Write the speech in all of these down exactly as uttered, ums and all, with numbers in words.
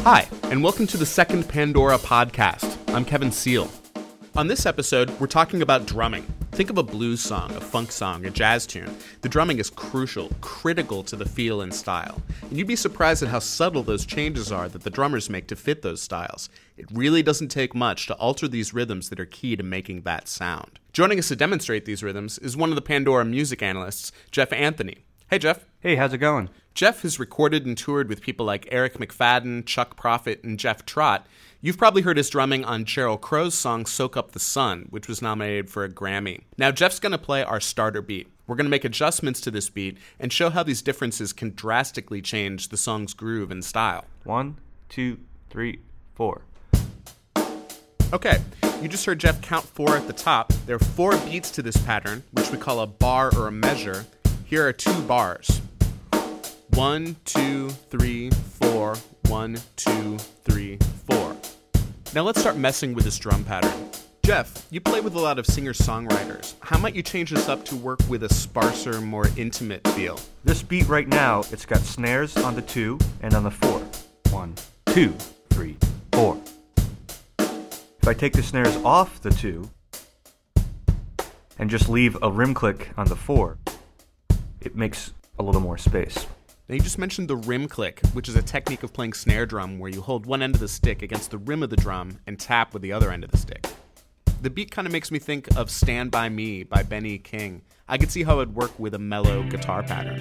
Hi, and welcome to the second Pandora podcast. I'm Kevin Seal. On this episode, we're talking about drumming. Think of a blues song, a funk song, a jazz tune. The drumming is crucial, critical to the feel and style. And you'd be surprised at how subtle those changes are that the drummers make to fit those styles. It really doesn't take much to alter these rhythms that are key to making that sound. Joining us to demonstrate these rhythms is one of the Pandora music analysts, Jeff Anthony. Hey, Jeff. Hey, how's it going? Jeff has recorded and toured with people like Eric McFadden, Chuck Prophet, and Jeff Trott. You've probably heard his drumming on Sheryl Crow's song Soak Up the Sun, which was nominated for a Grammy. Now, Jeff's going to play our starter beat. We're going to make adjustments to this beat and show how these differences can drastically change the song's groove and style. One, two, three, four. Okay, you just heard Jeff count four at the top. There are four beats to this pattern, which we call a bar or a measure. Here are two bars. One, two, three, four. One, two, three, four. Now let's start messing with this drum pattern. Jeff, you play with a lot of singer-songwriters. How might you change this up to work with a sparser, more intimate feel? This beat right now, it's got snares on the two and on the four. One, two, three, four. If I take the snares off the two and just leave a rim click on the four, it makes a little more space. Now you just mentioned the rim click, which is a technique of playing snare drum where you hold one end of the stick against the rim of the drum and tap with the other end of the stick. The beat kind of makes me think of Stand By Me by Benny King. I could see how it would work with a mellow guitar pattern.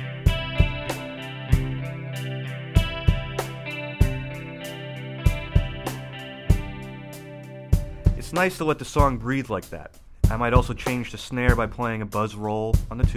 It's nice to let the song breathe like that. I might also change the snare by playing a buzz roll on the two.